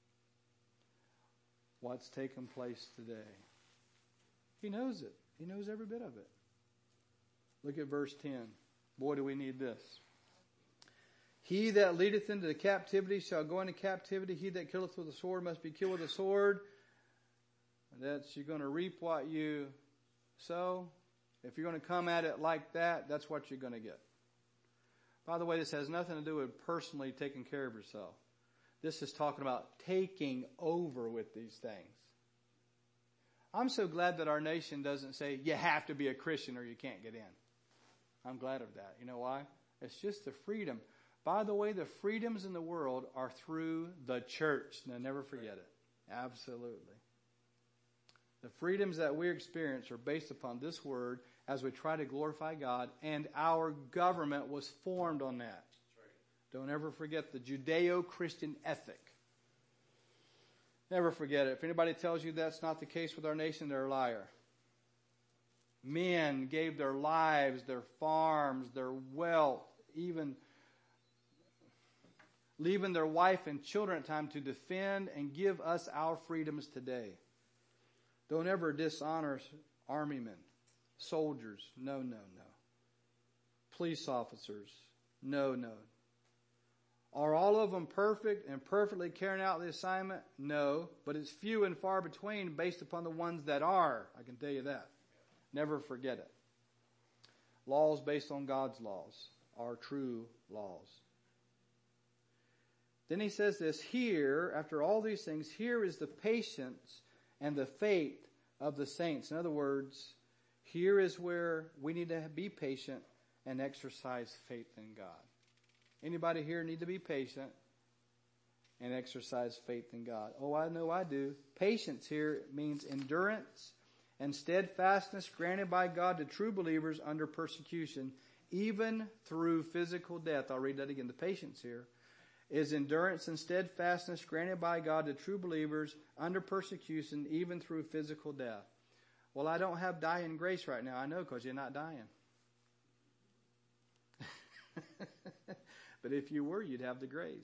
[SPEAKER 1] What's taken place today? He knows it. He knows every bit of it. Look at verse ten. Boy, do we need this. He that leadeth into the captivity shall go into captivity. He that killeth with a sword must be killed with a sword. That's, you're going to reap what you sow. If you're going to come at it like that, that's what you're going to get. By the way, this has nothing to do with personally taking care of yourself. This is talking about taking over with these things. I'm so glad that our nation doesn't say, you have to be a Christian or you can't get in. I'm glad of that. You know why? It's just the freedom. By the way, the freedoms in the world are through the church. Now, never forget it. Absolutely. The freedoms that we experience are based upon this word as we try to glorify God, and our government was formed on that. Right. Don't ever forget the Judeo-Christian ethic. Never forget it. If anybody tells you that's not the case with our nation, they're a liar. Men gave their lives, their farms, their wealth, even leaving their wife and children at times to defend and give us our freedoms today. Don't ever dishonor army men, soldiers. No, no, no. Police officers. No, no. Are all of them perfect and perfectly carrying out the assignment? No, but it's few and far between based upon the ones that are. I can tell you that. Never forget it. Laws based on God's laws are true laws. Then he says this, here, after all these things, here is the patience and the faith of the saints. In other words, here is where we need to be patient and exercise faith in God. Anybody here need to be patient and exercise faith in God? Oh, I know I do. Patience here means endurance and steadfastness granted by God to true believers under persecution, even through physical death. I'll read that again. The patience here is endurance and steadfastness granted by God to true believers under persecution, even through physical death. Well, I don't have dying grace right now. I know, because you're not dying. But if you were, you'd have the grace.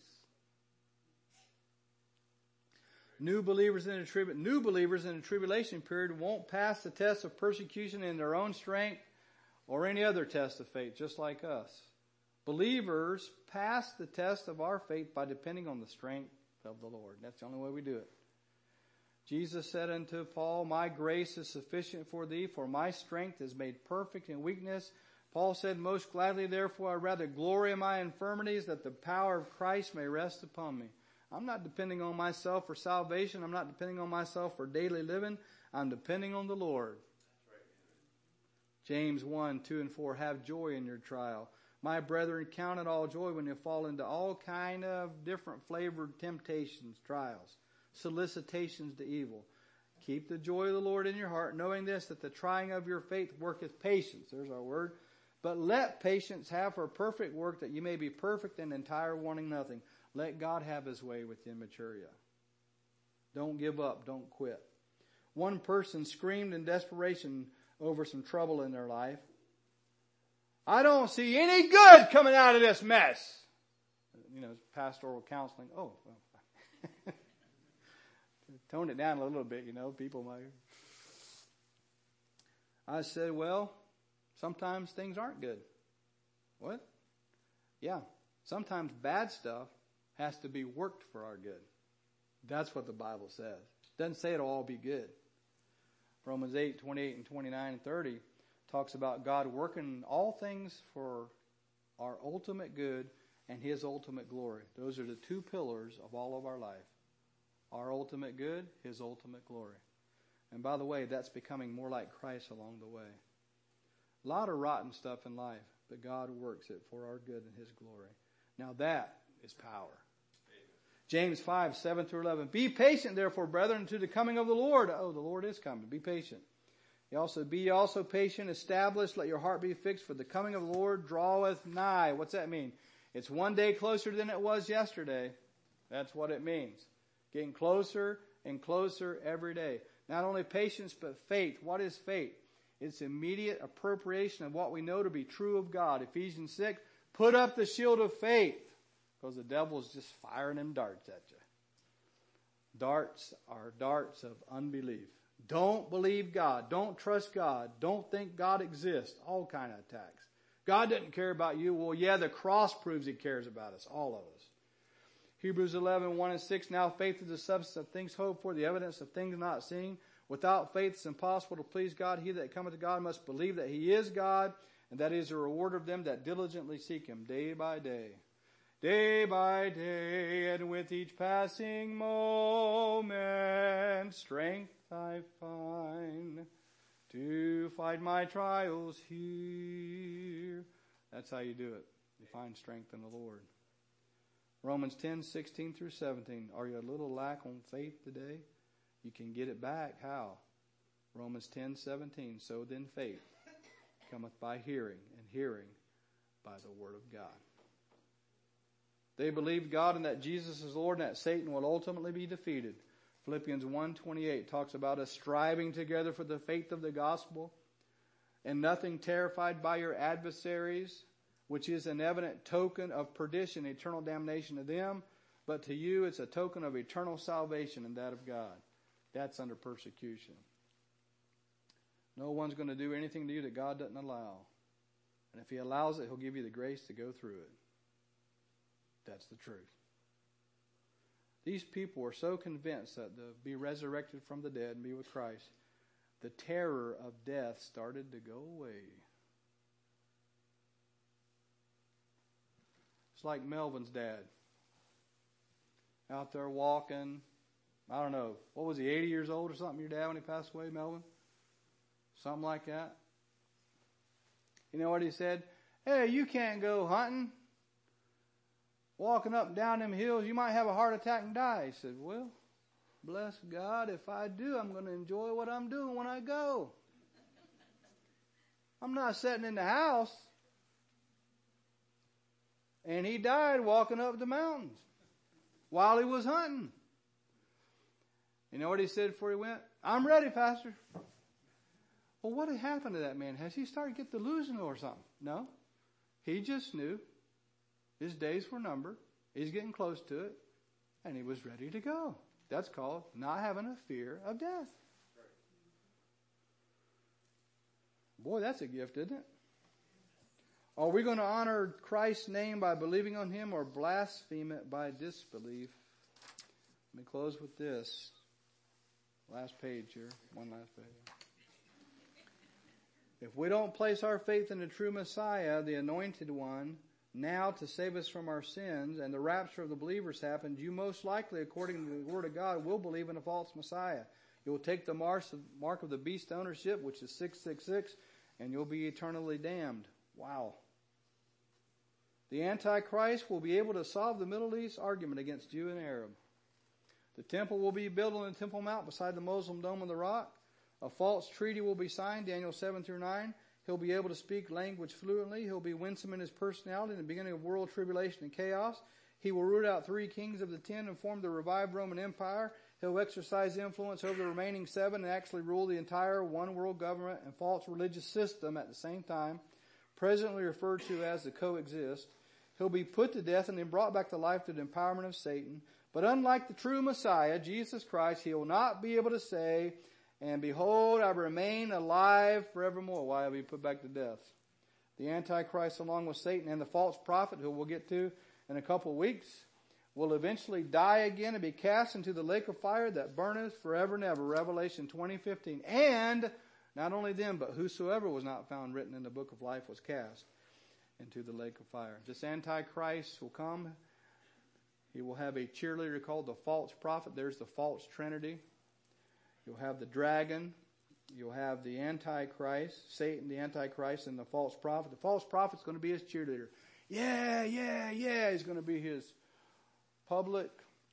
[SPEAKER 1] New believers in a tribu- new believers in a tribulation period won't pass the test of persecution in their own strength or any other test of faith, just like us. Believers pass the test of our faith by depending on the strength of the Lord. That's the only way we do it. Jesus said unto Paul, my grace is sufficient for thee, for my strength is made perfect in weakness. Paul said, most gladly, therefore, I rather glory in my infirmities, that the power of Christ may rest upon me. I'm not depending on myself for salvation. I'm not depending on myself for daily living. I'm depending on the Lord. James one, two, and four, have joy in your trial. My brethren, count it all joy when you fall into all kind of different flavored temptations, trials, solicitations to evil. Keep the joy of the Lord in your heart, knowing this, that the trying of your faith worketh patience. There's our word. But let patience have her perfect work, that you may be perfect and entire, wanting nothing. Let God have his way with the immature. Don't give up. Don't quit. One person screamed in desperation over some trouble in their life. I don't see any good coming out of this mess. You know, pastoral counseling. Oh, well. Tone it down a little bit, you know, people might. I said, well, sometimes things aren't good. What? Yeah. Sometimes bad stuff has to be worked for our good. That's what the Bible says. It doesn't say it'll all be good. Romans eight, twenty-eight and twenty-nine and thirty talks about God working all things for our ultimate good and his ultimate glory. Those are the two pillars of all of our life. Our ultimate good, his ultimate glory. And by the way, that's becoming more like Christ along the way. A lot of rotten stuff in life, but God works it for our good and his glory. Now that is power. James five, seven through eleven. Be patient, therefore, brethren, to the coming of the Lord. Oh, the Lord is coming. Be patient. He also, be also patient, established, let your heart be fixed, for the coming of the Lord draweth nigh. What's that mean? It's one day closer than it was yesterday. That's what it means. Getting closer and closer every day. Not only patience, but faith. What is faith? It's immediate appropriation of what we know to be true of God. Ephesians six, put up the shield of faith. Because the devil's just firing them darts at you. Darts are darts of unbelief. Don't believe God. Don't trust God. Don't think God exists. All kind of attacks. God doesn't care about you. Well, yeah, the cross proves he cares about us. All of us. Hebrews eleven, one and six. Now faith is the substance of things hoped for, the evidence of things not seen. Without faith it's impossible to please God. He that cometh to God must believe that he is God, and that he is a rewarder of them that diligently seek him day by day. Day by day, and with each passing moment, strength I find to fight my trials here. That's how you do it. You find strength in the Lord. Romans ten, sixteen through seventeen. Are you a little lack on faith today? You can get it back. How? Romans ten, seventeen. So then faith cometh by hearing, and hearing by the word of God. They believed God and that Jesus is Lord and that Satan will ultimately be defeated. Philippians one twenty-eight talks about us striving together for the faith of the gospel, and nothing terrified by your adversaries, which is an evident token of perdition, eternal damnation to them, but to you it's a token of eternal salvation and that of God. That's under persecution. No one's going to do anything to you that God doesn't allow. And if He allows it, He'll give you the grace to go through it. That's the truth. These people were so convinced that to be resurrected from the dead and be with Christ, the terror of death started to go away. It's like Melvin's dad. Out there walking. I don't know. What was he, eighty years old or something, your dad, when he passed away, Melvin? Something like that. You know what he said? Hey, you can't go hunting. Walking up and down them hills, you might have a heart attack and die. He said, well, bless God, if I do, I'm going to enjoy what I'm doing when I go. I'm not sitting in the house. And he died walking up the mountains while he was hunting. You know what he said before he went? I'm ready, Pastor. Well, what had happened to that man? Has he started to get delusional or something? No. He just knew his days were numbered. He's getting close to it. And he was ready to go. That's called not having a fear of death. Boy, that's a gift, isn't it? Are we going to honor Christ's name by believing on Him or blaspheme it by disbelief? Let me close with this. Last page here. One last page. If we don't place our faith in the true Messiah, the Anointed One, now to save us from our sins, and the rapture of the believers happens, you most likely, according to the Word of God, will believe in a false Messiah. You'll take the mark of the beast ownership, which is six six six, and you'll be eternally damned. Wow. The Antichrist will be able to solve the Middle East argument against Jew and Arab. The temple will be built on the Temple Mount beside the Muslim Dome of the Rock. A false treaty will be signed, Daniel seven through nine. He'll be able to speak language fluently. He'll be winsome in his personality in the beginning of world tribulation and chaos. He will root out three kings of the ten and form the revived Roman Empire. He'll exercise influence over the remaining seven and actually rule the entire one world government and false religious system at the same time, presently referred to as the coexist. He'll be put to death and then brought back to life through the empowerment of Satan. But unlike the true Messiah, Jesus Christ, He will not be able to say, and behold, I remain alive forevermore. Why will He put back to death? The Antichrist, along with Satan and the false prophet, who we'll get to in a couple of weeks, will eventually die again and be cast into the lake of fire that burneth forever and ever. Revelation twenty fifteen. And not only them, but whosoever was not found written in the book of life was cast into the lake of fire. This Antichrist will come. He will have a cheerleader called the false prophet. There's the false trinity. You'll have the dragon. You'll have the Antichrist, Satan, the Antichrist, and the false prophet. The false prophet's going to be his cheerleader. Yeah, yeah, yeah. He's going to be his public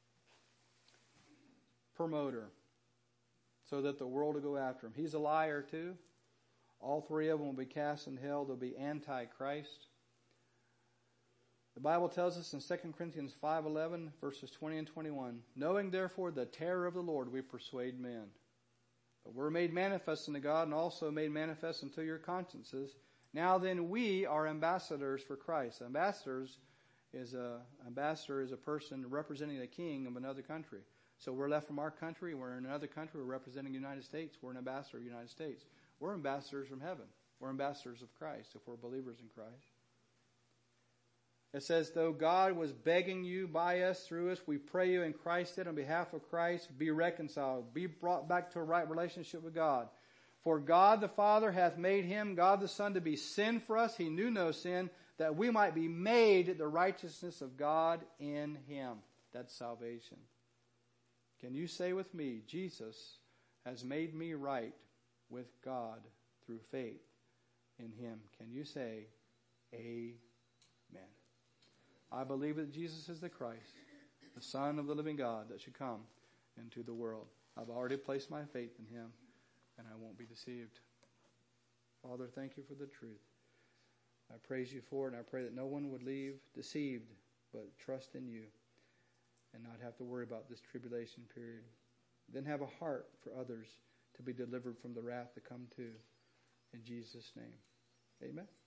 [SPEAKER 1] promoter so that the world will go after him. He's a liar too. All three of them will be cast in hell. They'll be Antichrist. The Bible tells us in Second Corinthians five eleven, verses twenty and twenty-one, knowing therefore the terror of the Lord, we persuade men. But we're made manifest unto God and also made manifest unto your consciences. Now then we are ambassadors for Christ. Ambassadors is a, ambassador is a person representing the king of another country. So we're left from our country, we're in another country, we're representing the United States, we're an ambassador of the United States. We're ambassadors from heaven. We're ambassadors of Christ if we're believers in Christ. It says, though God was begging you by us, through us, we pray you in Christ that on behalf of Christ, be reconciled, be brought back to a right relationship with God. For God the Father hath made Him, God the Son, to be sin for us. He knew no sin, that we might be made the righteousness of God in Him. That's salvation. Can you say with me, Jesus has made me right with God through faith in Him? Can you say, Amen? I believe that Jesus is the Christ, the Son of the living God that should come into the world. I've already placed my faith in Him, and I won't be deceived. Father, thank you for the truth. I praise you for it, and I pray that no one would leave deceived, but trust in you and not have to worry about this tribulation period. then have a heart for others to be delivered from the wrath to come too. In Jesus' name, amen.